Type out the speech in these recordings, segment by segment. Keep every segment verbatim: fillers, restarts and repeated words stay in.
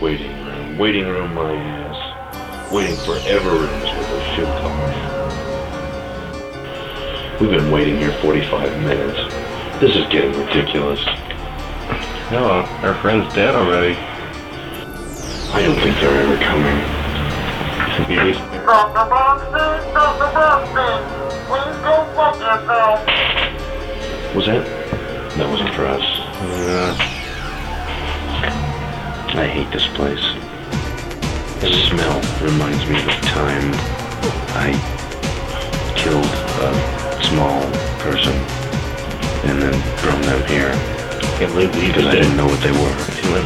waiting room. Waiting room my ass. Waiting forever is what they should call it. We've been waiting here forty-five minutes. This is getting ridiculous. No, our friend's dead already. I don't think they're ever coming. Yes. Doctor Boxy, Doctor Boxy, please go fuck yourself. Was that? That wasn't for us. Yeah. I hate this place. The smell reminds me of the time I killed a small person and then thrown them here. Can't believe we Because I didn't know what they were.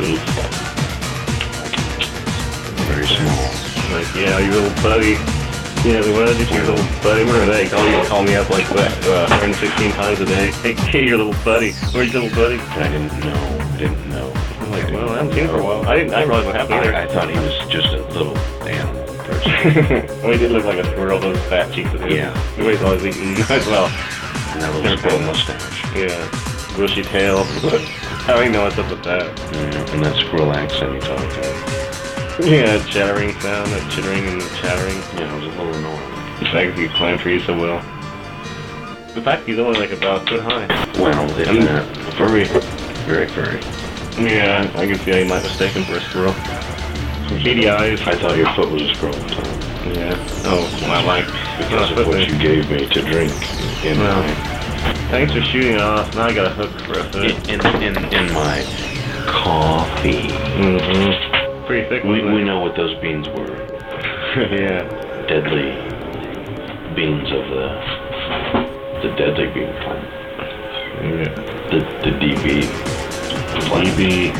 Very small. Like, yeah, your little buddy. Yeah, what did your little buddy? Where are they? Call you call me up like what, uh, one hundred sixteen times a day. Hey, hey, your little buddy. Where's your little buddy? I didn't know. I didn't know. I'm like, well, I haven't seen him for a while. I didn't. I didn't realize what happened either. I, I thought he was just a little animal person. Well, he did look like a squirrel. Those fat cheeks of his. Yeah. The way he's always eating as well. And that little squirrel mustache. Yeah. Bushy tail. I don't even know what's up with that. Yeah, and that squirrel accent he talked to. Yeah, chattering sound, that chittering and the chattering. Yeah, it was a little annoying. The fact that he climbed trees so well. The fact he's only like about a foot high. Well, isn't that furry? Very furry. Yeah, I can see how you might mistake him for a squirrel. Some beady eyes. I thought your foot was a squirrel, Tom. Yeah. Oh, my life. Because of what you gave me to drink in Well, my... Thanks for shooting it off. Now I got a hook for a foot. In, in, in, in my coffee. Mm-hmm. Pretty thick. We, wasn't it? we know what those beans were. Yeah. Deadly beans of the... The deadly bean plant. Yeah. The, the D B. D B.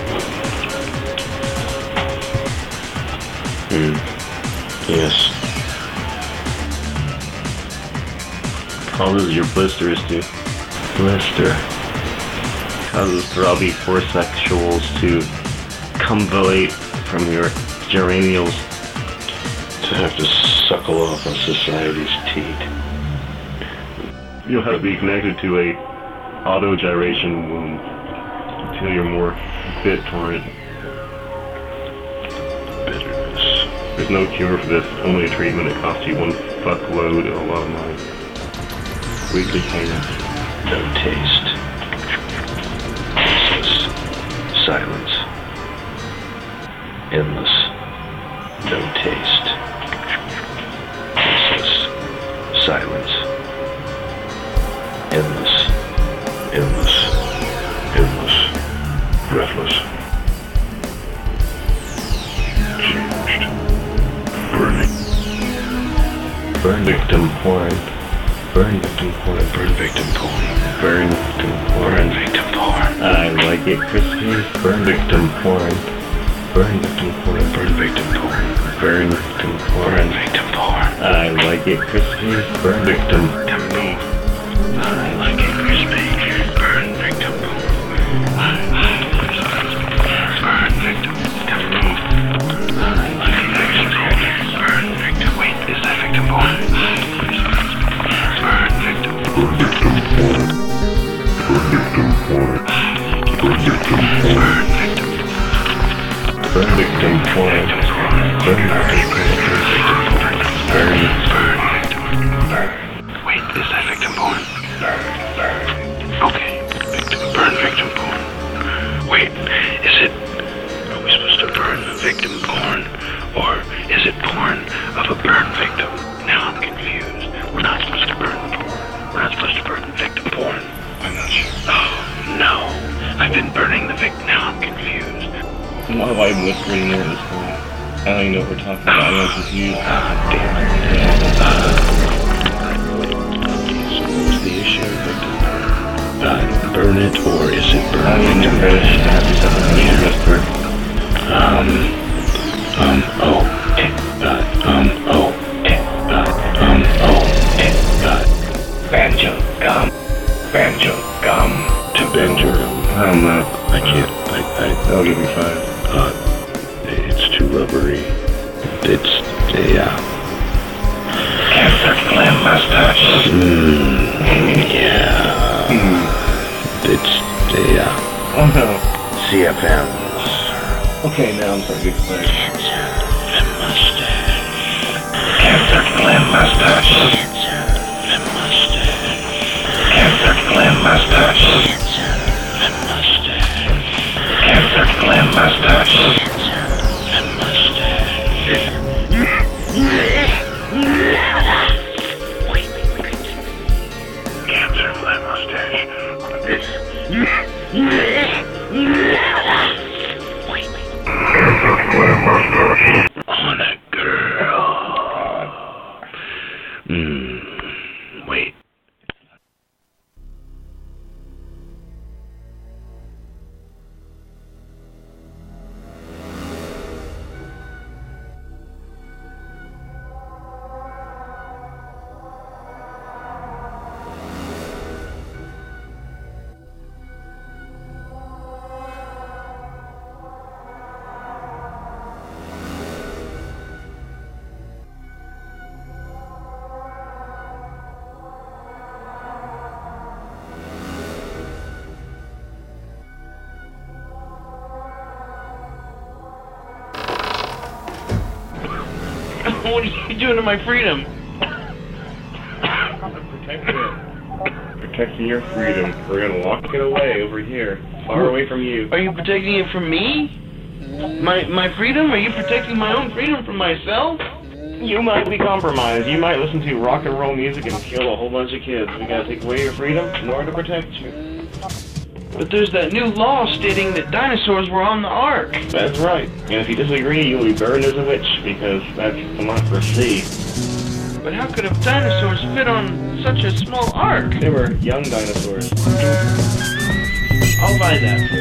Hmm. Yes. Causes your blisters to blister. Causes throbby foresexuals to convolate from your geranials. To have to suckle off on society's teat. You'll have to be connected to a auto-gyration wound until you're more fit for it. Bitterness. There's no cure for this, only a treatment. It costs you one fuckload and a lot of money. Weekly payment. No taste. Restless. Silence. Endless. No taste. Restless. Silence. Endless. Endless. Endless. Breathless. Changed. Burning. Burn victim porn. Burn victim porn. Burn victim porn. Burn victim porn. Burn victim porn. I like it crispy. Burn victim porn. Burn victim porn. Burn victim porn. Burn victim porn. Burn victim porn. I like it crispy. Burn victim porn. I like it crispy. Burn victim porn. I like it crispy. Burn victim porn. I like it crispy. Burn victim. Wait, is that victim porn? Burn victim. Burn victim porn. Burn victim porn. Burn victim. Burn victim. Burn victim porn. Burn victim. Burn. Burn victim. Burn. Wait, is that victim porn? Burn. Burn. Okay. Victim. Burn victim porn. Wait, is it? Are we supposed to burn the victim porn, or is it porn of a burn victim? Now I'm confused. We're not supposed to burn the porn. We're not supposed to burn the victim porn. I'm not sure. Oh no! I've been burning the victim. Now I'm confused. Why am I whispering more this time? I don't even know what we're talking about. I'm confused. Ah, damn it. Uh, so what's the issue? Victim burn? Uh, burn it, or is it burn? I don't even know if I have to set up a whisper. Um, um, oh, eh, uh, um, oh, eh, uh, um, oh, eh, uh, banjo gum, banjo gum, to banjo gum. I don't know. I can't, I, I, I'll give you five. uh, it's too rubbery. It's, yeah. Cancer flame mustache. Mm, yeah. Mm. It's, yeah. Oh no. C F Ms. Okay, now I'm starting to get clear. Cancer Slim Mustache. Cancer Slim Mustache. Cancer Slim Mustache. Cancer Slim Mustache. On a girl. Hmm. Wait. What are you doing to my freedom? Protect it. Protecting your freedom. We're gonna walk it away over here, far away from you. Are you protecting it from me? My my freedom? Are you protecting my own freedom from myself? You might be compromised. You might listen to rock and roll music and kill a whole bunch of kids. We gotta take away your freedom in order to protect you. But there's that new law stating that dinosaurs were on the ark. That's right. And if you disagree, you'll be burned as a witch, because that's democracy. But how could have dinosaurs fit on such a small ark? They were young dinosaurs. I'll buy that for a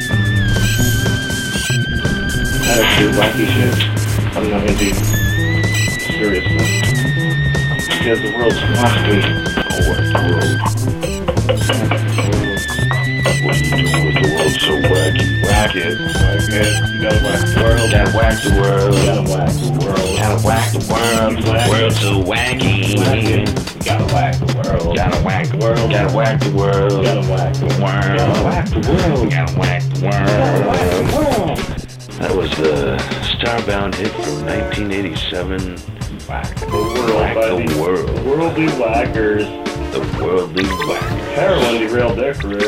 That is true wacky shit. I'm not into serious stuff. Because the world's wacky. Oh, what the world? What are you doing with the world so wacky? Whack it. Whack it. You gotta whack the world. Gotta whack the world. You gotta whack the world. Gotta whack the world. The world's so wacky. Whack it. You gotta whack the world. Gotta whack the world. Gotta whack the world. You gotta whack the world. Gotta whack the world. Gotta whack the Gotta whack the world. That was the Starbound hit from nineteen eighty-seven. Whack The world, Whack buddy. the world. The worldly whackers. The worldly whackers. Heroin derailed their career.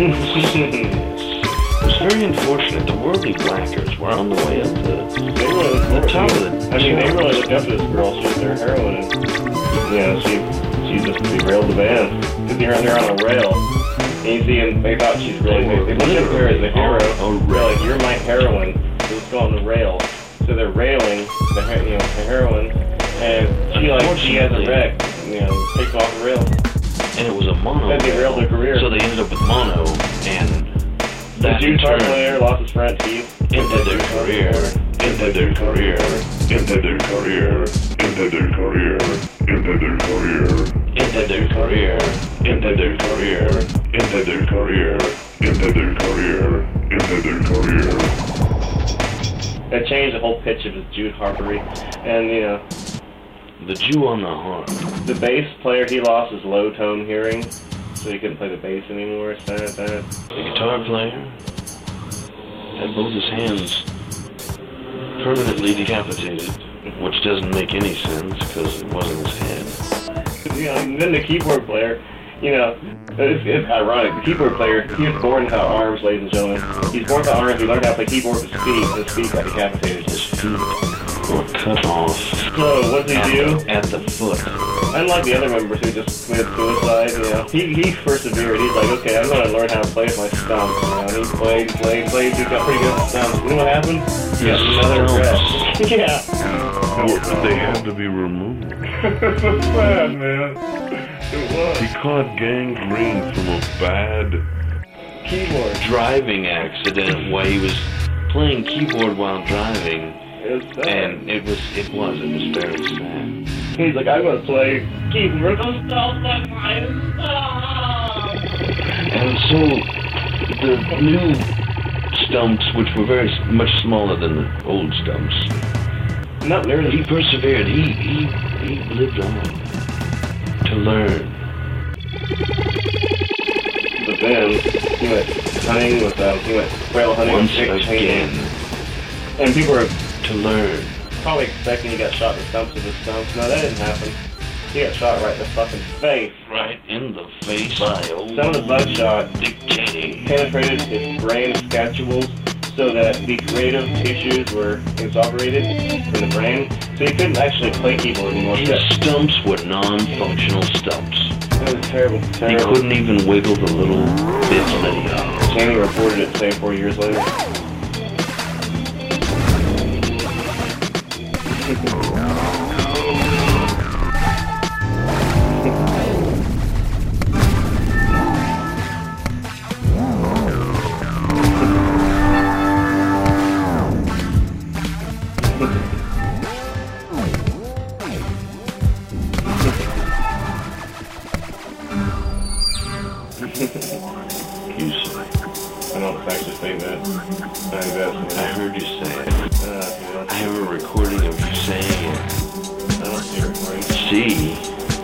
It was very unfortunate. The worldly whackers were on the way up the, They really, the top of the I mean, they really looked up to this girl. She was their heroine. And, you know, she she just derailed the band. Because they're, they're on a rail. And you see, and they thought she's really, they, they looked at her as a hero. They're like, you're my heroine. So let's go on the rail. So they're railing, the he- you know, the heroine. And she, like, she has a wreck. You know, takes off the rail. And it was a mono. That derailed their career. So they ended up with mono, and The that in guitar turn player lost his front teeth. ended their career. Ended their career. Ended their career. Ended their career. Ended their career. Ended their career. Ended their career. Ended their career. Ended their career. Ended their career. That changed the whole pitch of his Jude Harpery. And, you know, The Jew on the harp. the bass player, he lost his low tone hearing. So he couldn't play the bass anymore. Sad, sad. The guitar player had both his hands permanently decapitated, which doesn't make any sense because it wasn't his head. You know, and then the keyboard player, you know, it's, it's ironic. The keyboard player, he was born without arms, ladies and gentlemen. He's born without arms. He learned how to play keyboard with his feet. His feet got decapitated. His feet were cut off So what did he do? at the foot. Unlike the other members who just committed suicide, you know, he, he persevered. He's like, okay, I'm going to learn how to play with my stumps. You know, and he played, played, played. He got pretty good at stumps. You know what happened? He got another breath. Yeah. They had to be removed. That's so sad, man. It was. He caught gangrene from a bad Keyboard. Driving accident while he was playing keyboard while driving, It was sad. and it was it was it was very sad. He's like, I'm going to play keyboard. And so the new stumps, which were very s- much smaller than the old stumps, Not nearly. he persevered. He he he lived on to learn. But then he went hunting with um, he went whale hunting Once with Dick again, Cheney. And people are to learn. probably expecting he got shot in the stumps of his stumps. No, that didn't happen. He got shot right in the fucking face. Right in the face by old Some of the buckshot Dick Cheney. penetrated his brain scatules so that the creative tissues were exaggerated in the brain. So he couldn't actually play keyboard anymore. His stumps were non-functional stumps. It was terrible. He terrible. couldn't even wiggle the little bits that he got. Cheney reported it, say, four years later. You say. I don't actually say that. I invest. I heard you say it. Uh, I have a recording of you saying it. I don't see recording. See,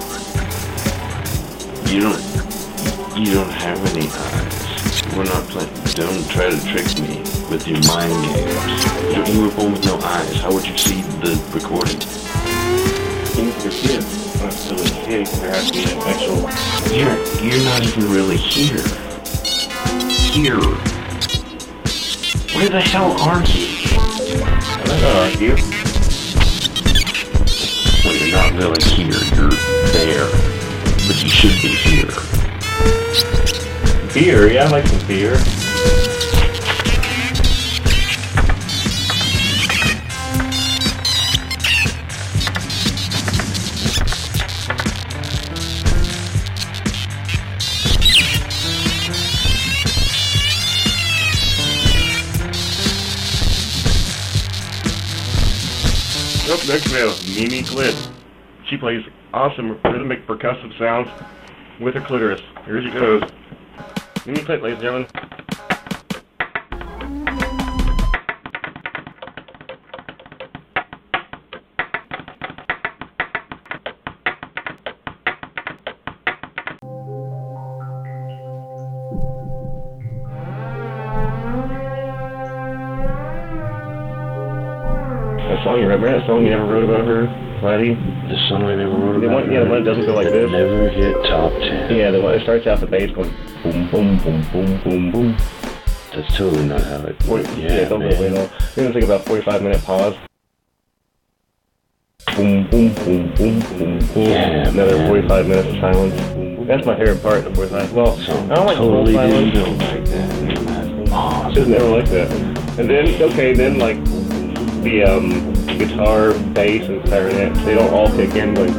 you don't, you don't have any eyes. We're not playing. Don't try to trick me with your mind games. You, you were born with no eyes. How would you see the recording? Things are kids. I'm still a kid. There has to be an actual. You're, you're not even really here. Here. Where the hell are you? I don't know, are you? Well, you're not really here. You're there. But you should be here. Beer? Yeah, I like some beer. Up next we have Mimi Clit. She plays awesome rhythmic percussive sounds with her clitoris. Here she goes. Mimi Clit, ladies and gentlemen. That song you remember? That song you never wrote about her, Flatty? The song I never wrote The about. one, yeah, the one that doesn't go like this. Never hit top ten. Yeah, the one it starts out the bass going boom, boom, boom, boom, boom, boom. That's totally not how it. Wait, yeah, Yeah, don't man. go wait on. We're gonna take about forty-five minute pause. Boom, boom, boom, boom, boom, boom. Yeah, Another man. forty-five minutes of silence. That's my favorite part of forty-five. Well, So I don't like totally full silence. didn't know like that. Oh, Just never like that. And then, okay, then like the um, guitar, bass, and clarinet, they don't all kick in like.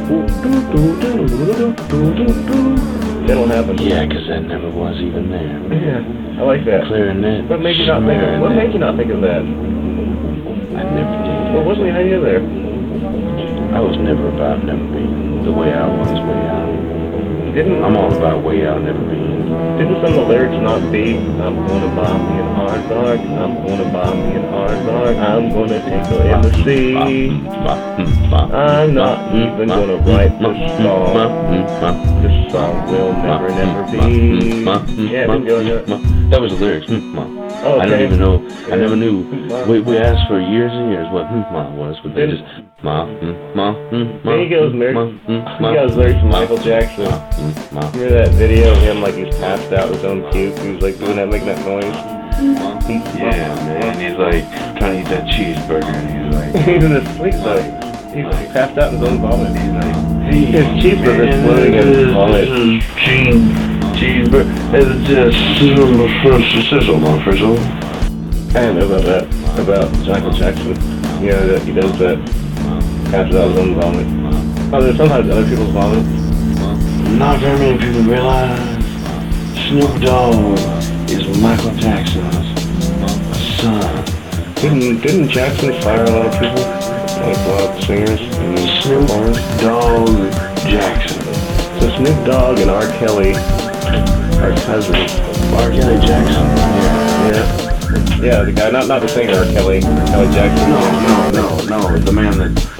They don't happen. yeah, because that never was even there. Yeah, I like that. Clarinet. What made you not think? Of, what made you not think of that? I never did. What was the idea there? I was never about never being the way I was, way out. Didn't I'm all about way out, never being. Didn't some of the lyrics not be, I'm gonna bomb me in hard rock, I'm gonna bomb me in hard rock, I'm gonna tinkle in the sea, I'm not even gonna write this song, this song will never, never be. Yeah, it didn't go into it. That was the lyrics. Oh, I don't okay. even know. I Yeah. never knew. We, we asked for years and years what ma was, but they Then- just ma ma ma. Then he goes lyrics, he goes lyrics from Michael Jackson. ma. Remember that video of him like he's passed out with his own puke? He was like doing that, making that noise. Yeah, man. He's like trying to eat that cheeseburger, and he's like, He's in his sleep though. He's passed out in his own vomit. He's like, his cheeseburger's floating in his vomit. Cheeseburger. It's just sizzle, not frizzle. I don't know about that, about Michael Jackson. You know, that he does that, passes out his own vomit. Oh, there's sometimes other people's vomit. Not very many people realize Snoop Dogg is Michael Jackson's son. Didn't, didn't Jackson fire a lot of people? Like a lot of singers? Snoop Dogg Jackson. So Snoop Dogg and R. Kelly are cousins. R. Kelly Jackson. Yeah. Yeah. Yeah, the guy, not not the singer R. Kelly, R. Kelly Jackson. No, no, no, no. The man that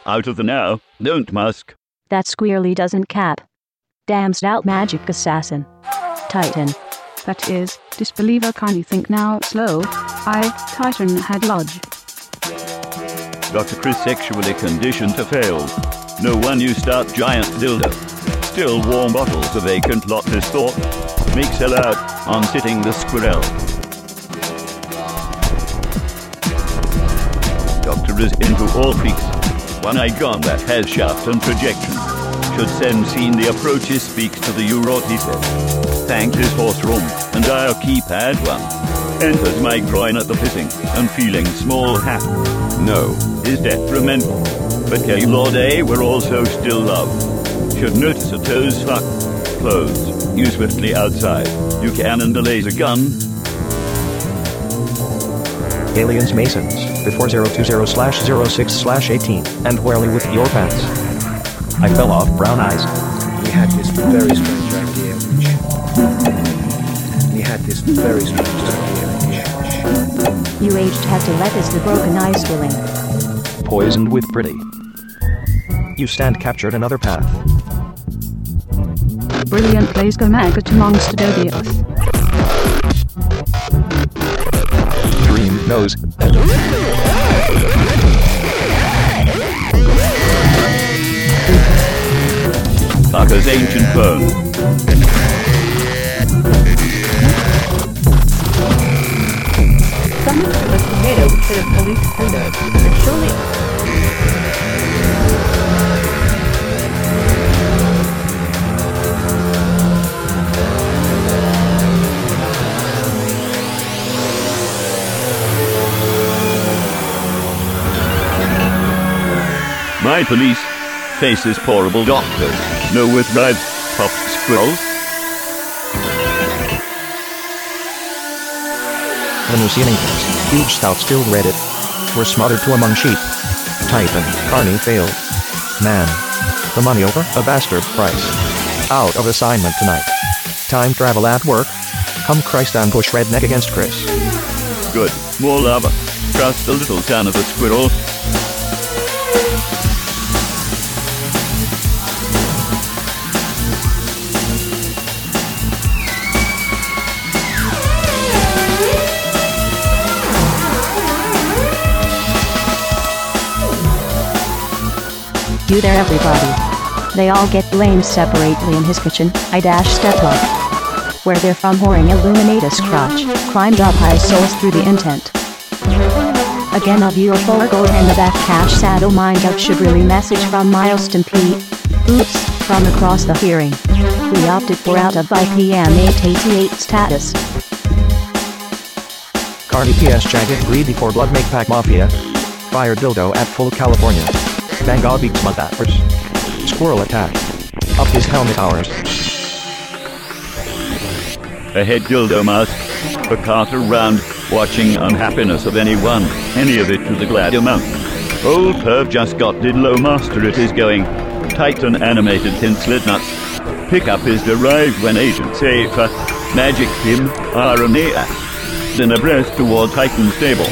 out of the now, don't Musk. That squealy doesn't cap. Damn stout magic assassin. Titan. That is, disbeliever can't think now, slow. I, Titan, had lodge. Doctor Chris sexually conditioned to fail. No one you start giant dildo. Still warm bottles of vacant lot this thought. Makes hell out on sitting the squirrel. Doctor is into all freaks. One-eyed gone that has shaft and projection. Should send seen the approaches speaks to the urot, he said. Thanked his horse room, and dial keypad one. Enters my groin at the pissing, and feeling small hat. No, is detrimental. But K Lord A were also still love. Should notice a toes fuck. Clothes, you swiftly outside. You can and a laser gun. Aliens Masons, before zero two zero slash zero six slash eighteen, and whirly with your pants. I fell off brown eyes. We had this very strange idea which... We had this very strange idea which... You aged had to let us the broken ice filling. Poisoned with pretty. You stand captured another path. Brilliant plays go maggot amongst Adobios. Dream knows. Fucker's ancient phone. Someone threw a tomato instead of police windows, and surely... My police faces pourable doctors. No with red puffed squirrels. Hallucinations, huge stout still read it. Were smothered to among sheep. Titan, Carney failed. Man. The money over, a bastard price. Out of assignment tonight. Time travel at work. Come Christ and push redneck against Chris. Good, more lava. Trust the little town of the squirrel. You there everybody. They all get blamed separately in his kitchen. I dash step up. Where they're from whoring illuminatus crotch. Climbed up high souls through the intent. Again of your foregoed and the back cash saddle mind up should really message from Milestone P. Oops, from across the hearing. We opted for out of by P M eight eighty-eight status. Carney P S jagged greedy for blood make pack mafia. Fire dildo at full California. Bang God beats mud appers. Squirrel attack. Up his helmet towers. Ahead dildo mask. A cart around, watching unhappiness of anyone. Any of it to the glad amount. Old perv just got did low master it is going. Titan animated thin slit nuts. Pickup is derived when agents say for magic him irony then abreast toward Titan stable.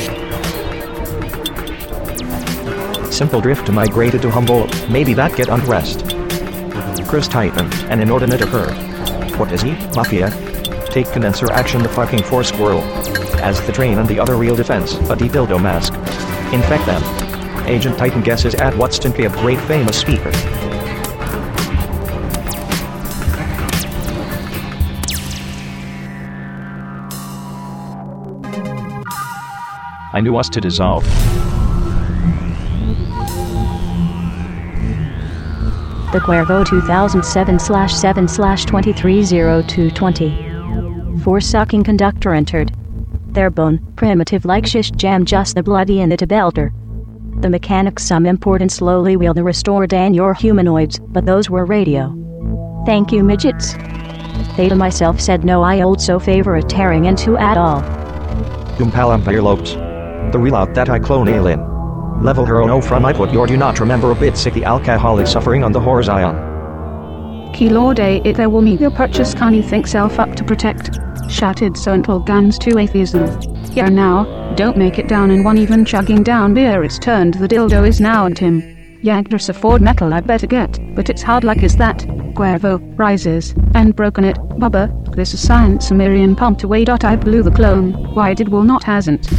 Simple drift to migrated to Humboldt, maybe that get unrest. Chris Titan, an inordinate occurred. What is he, Mafia? Take condenser action the fucking four squirrel. As the train and the other real defense, a D-dildo mask. Infect them. Agent Titan guesses at what Stimpy a great famous speaker. I knew us to dissolve. The Cuervo two thousand seven slash seven slash twenty-three oh two twenty. Four sucking conductor entered. Their bone, primitive like shish jam just the bloody in it a belter. The mechanics some important slowly wheel the restored and your humanoids, but those were radio. Thank you midgets. They to myself said no I also favor a tearing into at all. Dumpalam lopes. The real out that I clone alien. Level her oh from I put your do not remember a bit sick the alcoholic suffering on the horizon. Kilo day it there will meet your purchase can you think self up to protect. Shattered so until guns to atheism. Here now, don't make it down in one even chugging down beer it's turned the dildo is now and him. Yagdras afford metal I better get, but it's hard like is that. Guervo, rises, and broken it. Bubba, this is science Sumerian pumped away. I blew the clone, why did will not hasn't?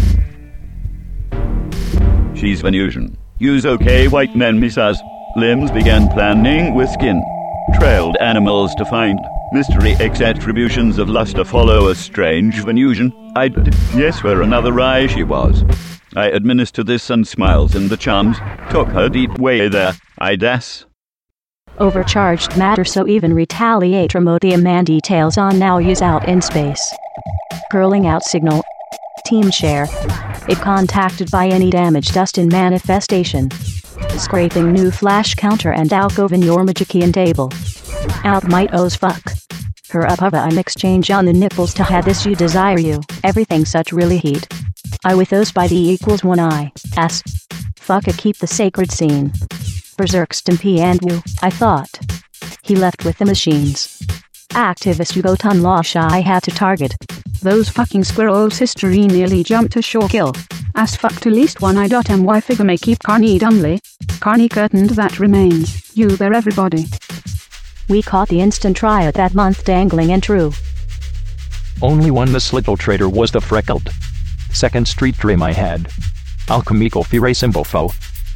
She's Venusian. Use okay, white men, missus. Limbs began planning with skin. Trailed animals to find. Mystery X attributions of luster follow a strange Venusian. I'd... yes, where another rye she was. I administer this and smiles in the charms. Took her deep way there. I das. Overcharged matter so even retaliate remotely man details on now use out in space. Curling out signal. Team share. It contacted by any damage dust in manifestation. Scraping new flash counter and alcove in your Magikian table. Out might owes fuck. Her up of I'm exchange on the nipples to have this you desire you. Everything such really heat. I with those by the equals one I. S. Fuck it keep the sacred scene. Berserk Stimpy and Wu, I thought. He left with the machines. Activist Hugo Tunlasha I had to target. Those fucking squirrels history nearly jumped to shore kill. As fuck to least one I.my figure may keep Carney dumbly. Carney curtained that remains. You there everybody. We caught the instant triad that month dangling and true. Only one this little traitor was the freckled Second Street dream I had. Alchemical fire symbol foe.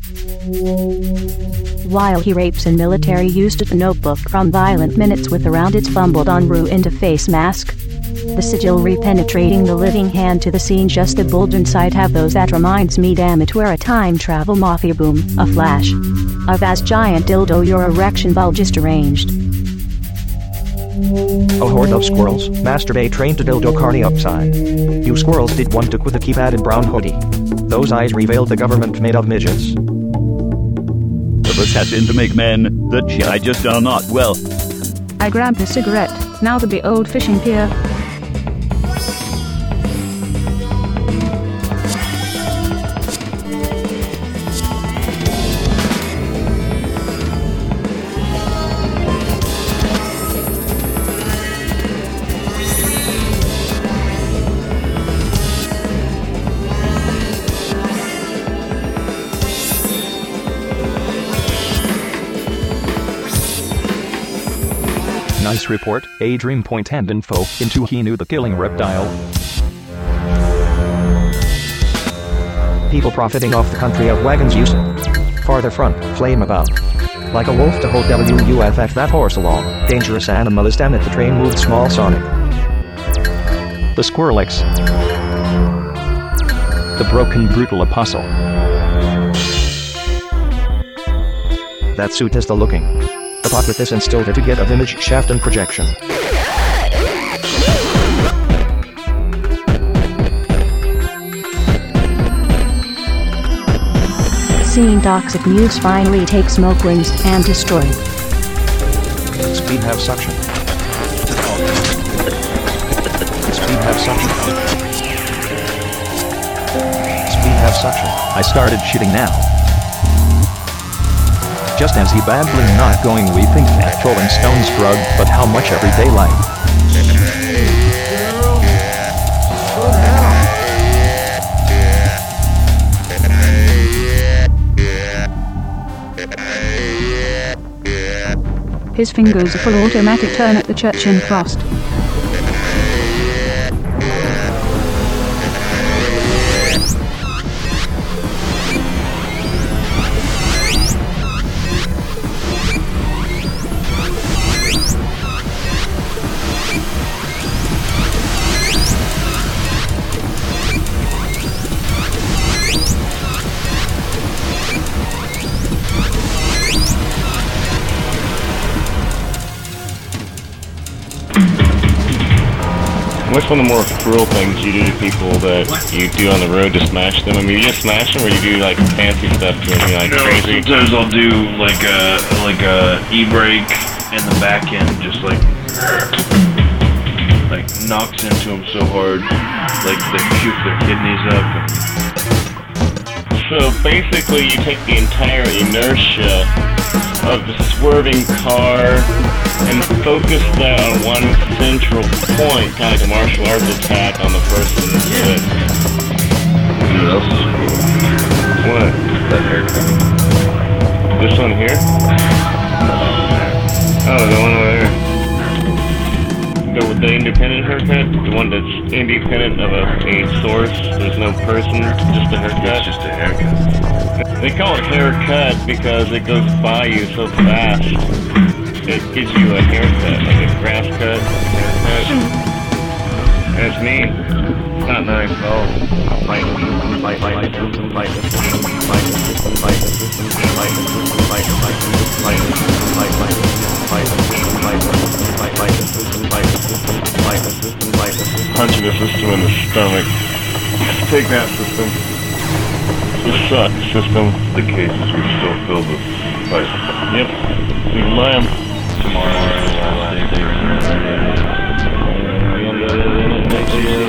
While he rapes in military used a notebook from violent minutes with around its fumbled on Rue into face mask. The sigil repenetrating the living hand to the scene just a bulge inside have those that reminds me damn it we're a time travel mafia boom, a flash. A vast giant dildo your erection bulge is deranged. A horde of squirrels, masturbate trained to dildo Carney upside. You squirrels did one took with a keypad and brown hoodie. Those eyes revealed the government made of midgets. The assassin to make men, the G I just are not well. I grabbed a cigarette, now the be old fishing pier. Nice report, a dream point and info into he knew the killing reptile. People profiting off the country of wagons use it. Farther front, flame about. Like a wolf to hold W U F F that horse along. Dangerous animal is damn it the train moved small Sonic. The Squirrelix. The broken brutal apostle. That suit is the looking. The pot with this instilled it to get of image shaft and projection. Seeing toxic muse finally take smoke rings and destroy. Speed have suction. Speed have suction. Speed have suction. I started shooting now. Just as he badly not going we think that Rolling Stones drug, but how much everyday life. His fingers a full automatic turn at the church in frost. What's one of the more cruel things you do to people that you do on the road to smash them? I mean, you just smash them, or you do like fancy stuff to them, you know, like no, crazy? Sometimes I'll do like a like a e-brake in the back end, just like like knocks into them so hard, like they shoot their kidneys up. So basically, you take the entire inertia of the swerving car and focus that on one central point, kind of like a martial arts attack on the person that's with. You know what else is cool? What? That haircut. This one here? Oh, the one over there. The, the independent haircut? The one that's independent of a, a source? There's no person, just a haircut? It's just a haircut. They call it haircut because it goes by you so fast. It gives you a haircut, like a grass cut, haircut. And it's me. It's not nice at all. Fight, fight, fight, system, fight, system, fight, system, fight, system, fight, system, fight, fight, fight, fight, fight, fight, system, fight, fight, fight, system, fight, system, fight, system, fight, system. Punching the system in the stomach. Take that, system. You suck, system. The cases were still filled with spice. Yep. You lamb. Tomorrow, last day, next year.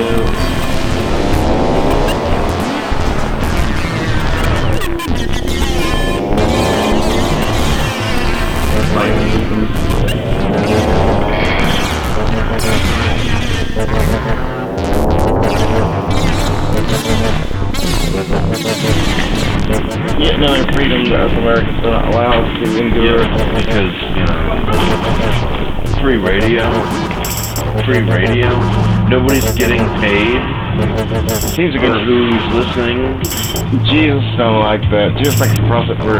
Yet another freedom that Americans are not allowed to endure. Yeah, because, you know, free radio, free radio, nobody's getting paid. Seems a for good who's listening. Jesus don't like that. Jesus likes to profit for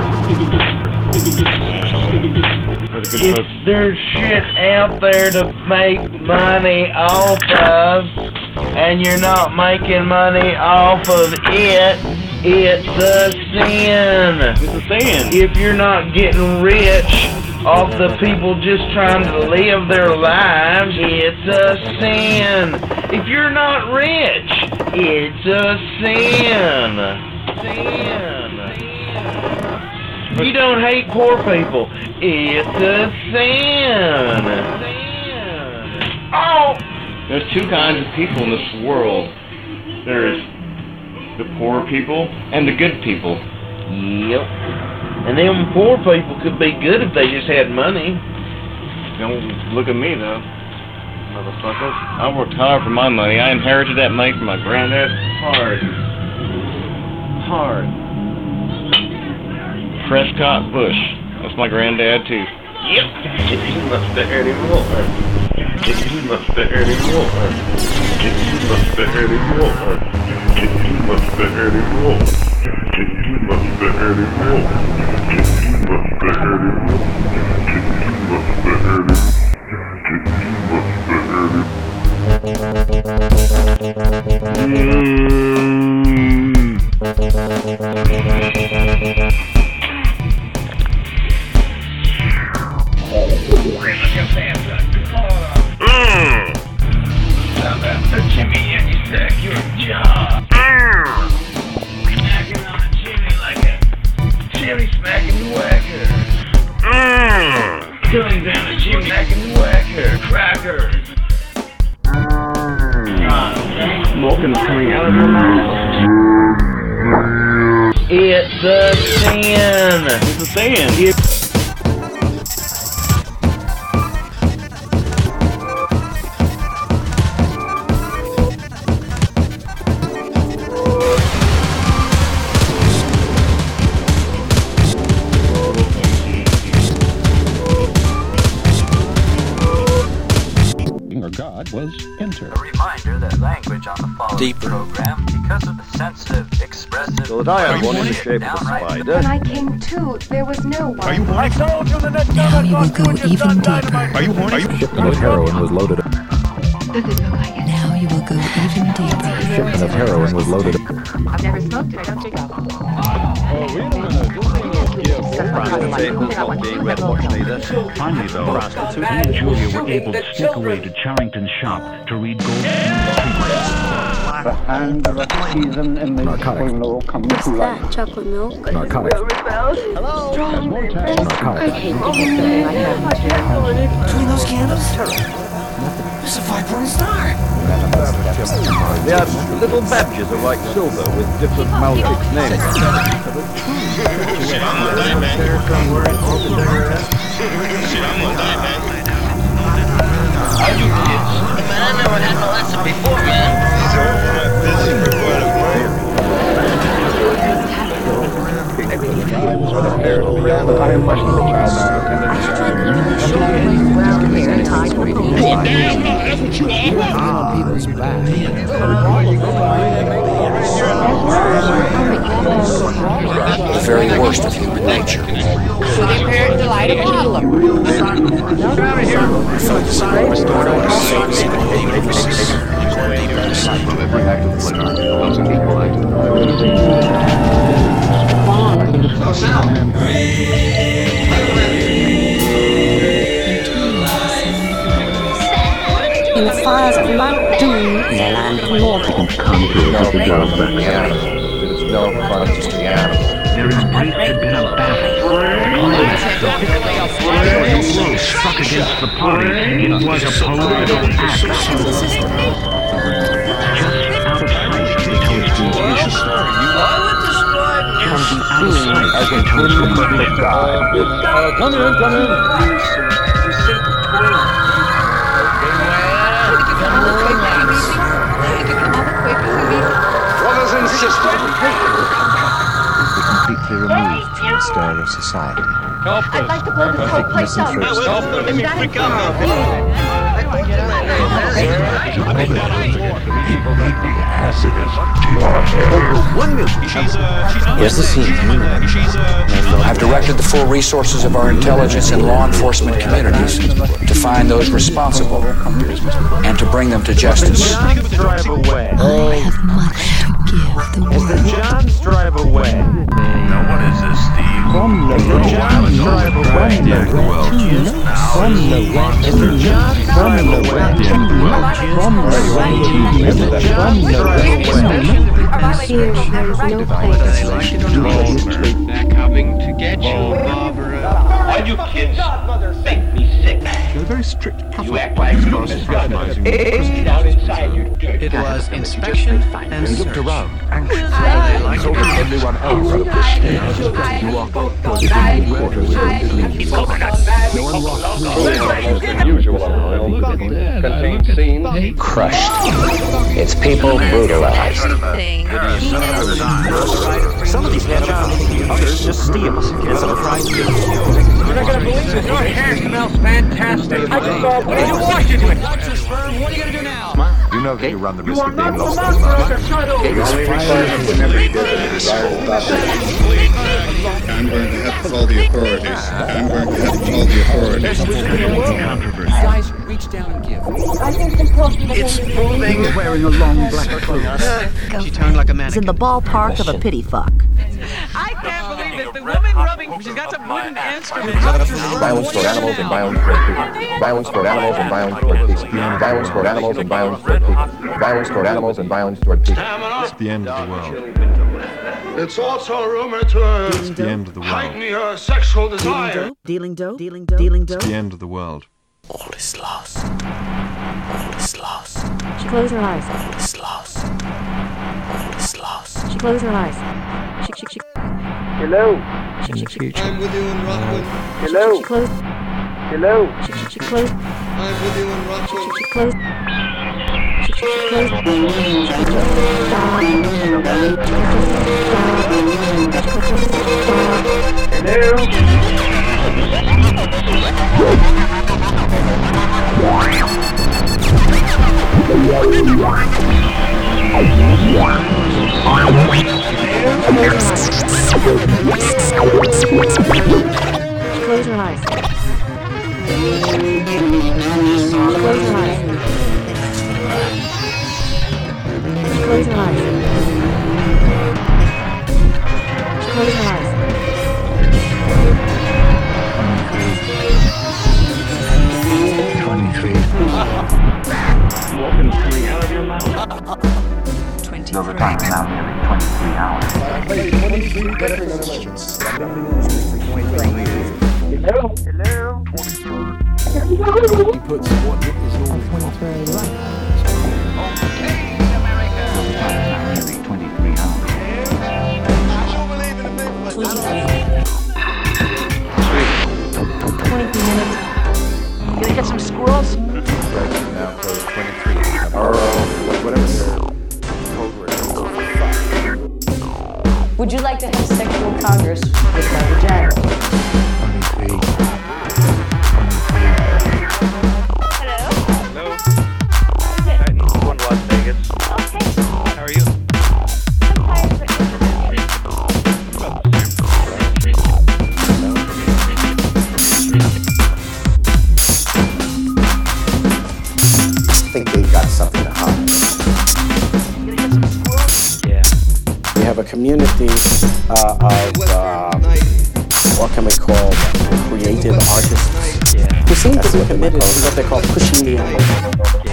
for the good If folks. there's shit out there to make money off of, and you're not making money off of it, it's a sin. It's a sin. If you're not getting rich off the people just trying to live their lives, it's a sin. If you're not rich, it's a sin. Sin. You don't hate poor people, it's a sin. Oh! There's two kinds of people in this world. There's the poor people and the good people. Yep. And them poor people could be good if they just had money. Don't look at me though, motherfucker. I worked hard for my money. I inherited that money from my granddad. Hard. Hard. Prescott Bush. That's my granddad too. Yep. If you must bear anymore. If you must bear anymore. If you must bear anymore. If you must bear anymore. If you must bear anymore. If you must bear anymore. If you must bear anymore. If you must Jimmy, and you sack your job. Smacking on the chimney like a chimney smacking the whacker. Coming down the chimney smacking the whacker. Crackers. Smoke is coming out of her mouth. It's a sin. It's a sin. It God was enter. A reminder that language on the following Deeper. program, because of the sensitive, expressive, So the dial one in the shape of a spider. When I came to, there was no one. Are you horny? I told you that now you will go even deeper. Are you horny? Shipment of heroin was loaded. Does it look like it? Now you will go even deeper. Shipment of heroin was loaded. I've never smoked it. I don't think I'll. Finally, though, he and Julia were able to sneak away to Charrington's shop to read Golden The hand of a season in the Pueblo come to life. Chocolate milk. Narcotics. Hello. Strawberry. Narcotics. I came over there. I had between those candles. There's a five-point star. They are little badges of like silver with different Maldic names. Shit, I'm gonna die, man. Shit, I'm gonna die, man. How you kids? Man, I never had no lesson before, man. So, I'm busy for quite a while. The very worst of human nature. To the apparent delight of all of them. In the fires of Mount Doom, in the land of Norfolk. There is great had been a battle. The blow struck against the party. It was a political act. Just out of sight, the telescope vision. Just out of sight, the telescope vision. Come in, come in. Brothers and sisters. Completely removed from the stir of society. I'd like to blow this whole place up. Let me quick up. Here's the scene. I've directed the full resources of our intelligence and law enforcement communities to find those responsible and to bring them to justice. Drive away. I have much to give the world. John's drive away. Now what is this, Steve? From the John's drive away. Well, From the Mister John's drive away. From the From the John's drive away. Here, there is no place. They're coming to get you, Barbara. Why you kids make me sick? They're very strict. You act like you disgusting. Down inside you dirt. It was inspection and He looked search. around, anxious. So did everyone else on the stairs. You walked towards the quarters of the police. No one walked through. Usual contains scenes. Crushed. Its people brutalized. Some of these heads are others just steal. It's a prize. You're not gonna believe it. Your hair smells fantastic. I just saw what did you wash it with? What are you gonna do now? You know that you run the risk of being lost. I'm going to have to call the authorities. I'm going to have to call the authorities. Guys, reach down and give. It's moving. Wearing a long black cloak. She turned like a It's mannequin. in the ballpark of a pity fuck. I can't believe it. The woman rubbing, she's got some wooden instruments. Violence toward animals and violence toward people. Violence toward animals and violence toward people. Violence toward animals and violence toward people. Violence toward animals and violence toward people. It's the end of the world. It's also rumored to uh, It's the end of the world. Heighten your sexual desire. Dealing dope, dealing dope, dealing dope. It's the end of the world. All is lost. All is lost. She closed her eyes. All is lost. All is lost. She closed her eyes. She, she, she. Hello. She, she, she. I'm with you in Rockwood. Hello. She closed. Hello. She, she, she closed. I'm with you in Rockwood. She, she closed. She, she, she closed. Close your eyes. Close your eyes. Close your eyes. Close your eyes. Twenty-three. Walking three out of your mouth. No, the time now nearly twenty-three hours. Hello. Hello. He puts what is all twenty-three right. Okay, America. No, the time now nearly twenty-three hours. twenty-three minutes. Can I get some squirrels? Now close twenty-three. Or whatever. We Would you like to have sexual congress with my vagina? Hello? Titan one Las Vegas. Okay. How are you? I think they've got something to hide. Yeah. We have a community uh, of, uh, what can we call them? Creative artists Yeah. who seem to be committed to what they call pushing the envelope.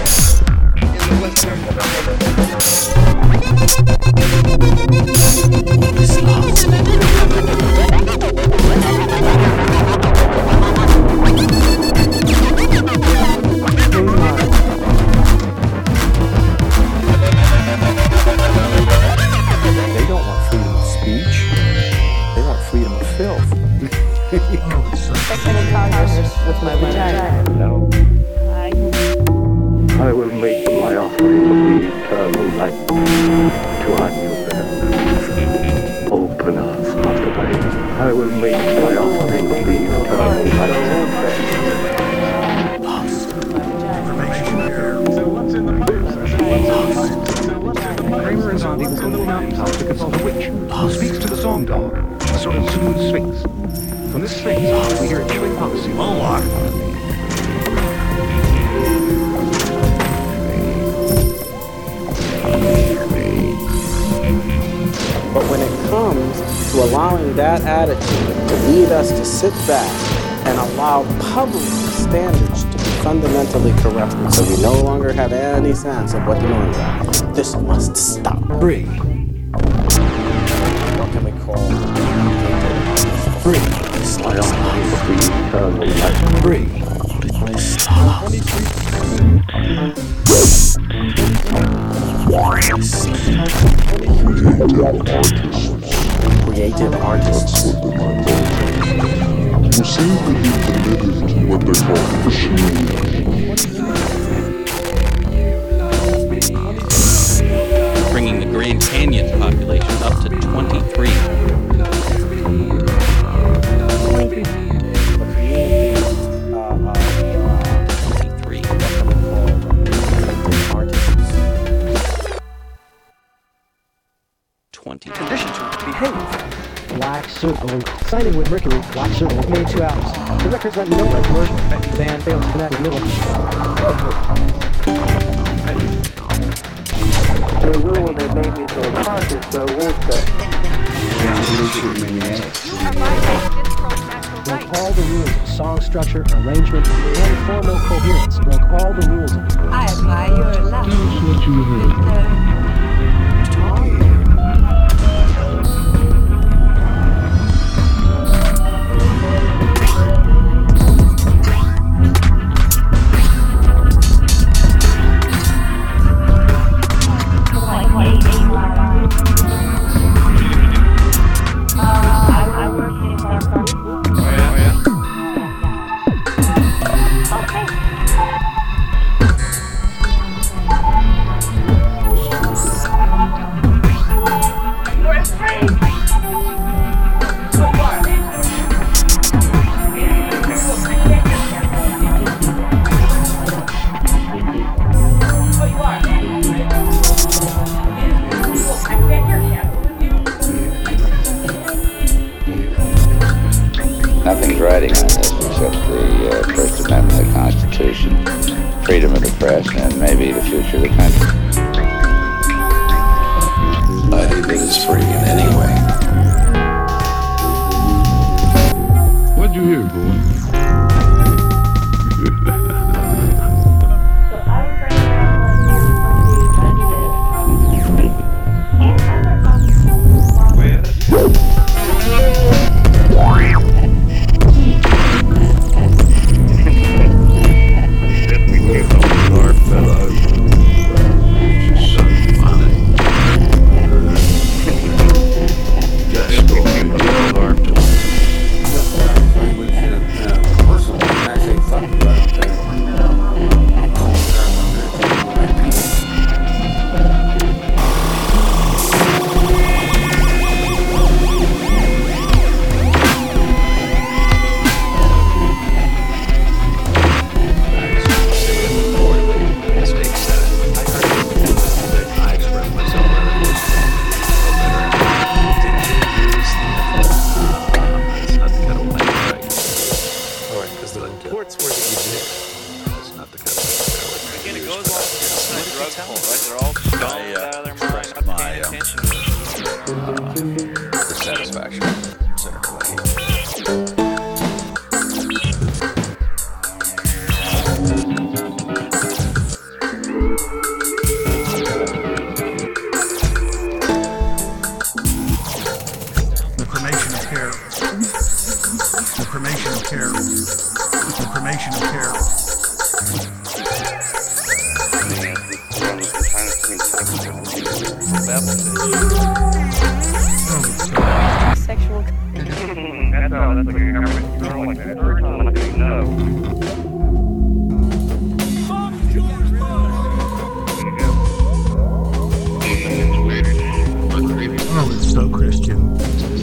They don't want freedom of speech. They want freedom of filth. Sexual congress with my vagina. No. I will make my offering of the eternal light to our new friends. Open us on the way. I will make my offering of the eternal light. Kramer and Zombie will go to the mountaintop to consult a witch who speaks to the song dog, a sort of smooth sphinx. From this sphinx, we hear a chilling prophecy. But when it comes to allowing that attitude to lead us to sit back and allow public standards to be fundamentally corrupted so we no longer have any sense of what the norms are, this must stop. Free. What can we call free? My offering of the eternal light. Free. Creative artists who seem to be committed to what they call pushing. Bringing the Grand Canyon population up to twenty-three. twenty. Conditions to behave. Black Circle. Signing with Mercury. Black Circle. Made two albums. The records went nowhere commercial. The band failed to connect with middle. The rule that made me so cautious, though, was that broke all the rules of song structure, arrangement, and formal coherence. Broke all the rules of I admire your love. That's what you heard. Nothing's writing on this except the uh, First Amendment of the Constitution, freedom of the press, and maybe the future of the country. I think that it's free in any way. What'd you hear, boy? reports were that you did. That's not the kind of thing. Again, it goes along with the drug pull, right? They're all stoned I, uh, out of their mind, not my, paying um, attention. uh, dissatisfaction with Senator Leahy. The cremation of care. The cremation of care. The cremation of care. Sexual. That's all. That's like a government girl like that. Every time I say no. Oh, it's so Christian.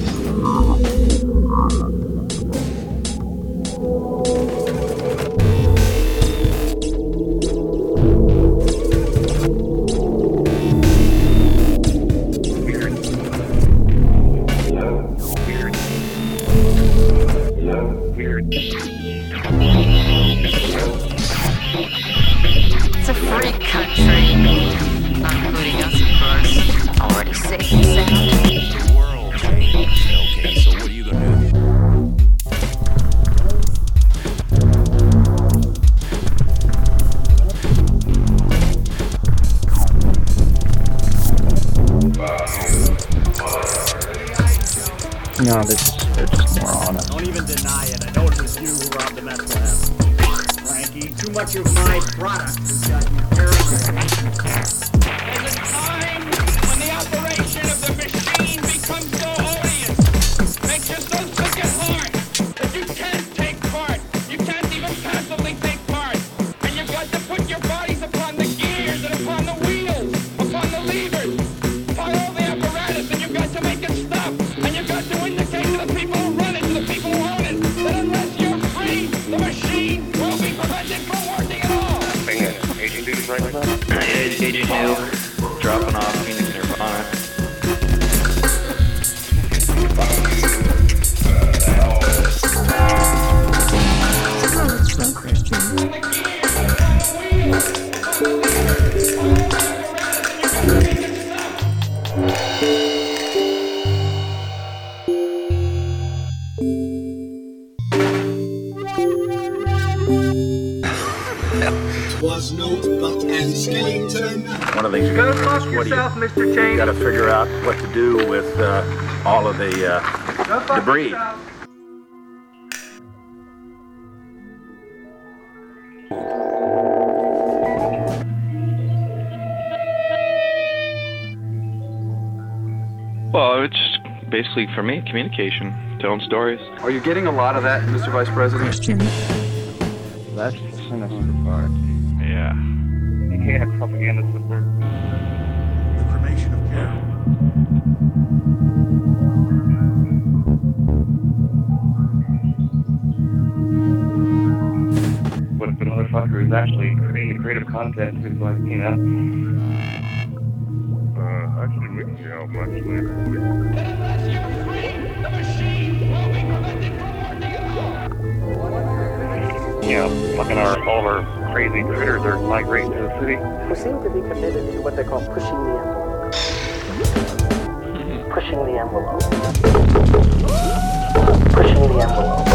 It's a free country. Not including us, of course. Already safe and sound. The world changed. Okay, so what are you gonna do? No, this they're just more on it. Don't even deny it. I know it was you who robbed the meth lab. Frankie, too much of my product has gotten you paranoid. There's a time when the operation of the machine becomes so odious, makes you so sick at heart, that you can't take part. You can't even passively take part. And you've got to put your bodies upon the gears and upon the wheels, upon the levers, upon all the apparatus, and you've got to make it stop. And you've got to indicate to the people who run it, to the people who own it, that unless you're free, the machine will be prevented from working at all. Agent duties right now? Yeah, Agent Hill. Dropping off Phoenix Nirvana. Oh, it's so Christian. Was no but and skeleton. One of the things you Go got fuck to yourself, Mister you Cheney. got to figure out what to do with uh, all of the uh, Go fuck debris. yourself. Well, it's just basically, for me, communication, telling stories. Are you getting a lot of that, Mister Vice President? Christian. That's the sinister part. Yeah. You can't have propaganda support. The cremation of care. What if the motherfucker is actually creating creative content who's like, you know? Uh, actually, we can get out much later. You know, fucking our, all of our crazy critters are migrating to the city. We seem to be committed to what they call pushing the envelope. Pushing the envelope. Pushing the envelope.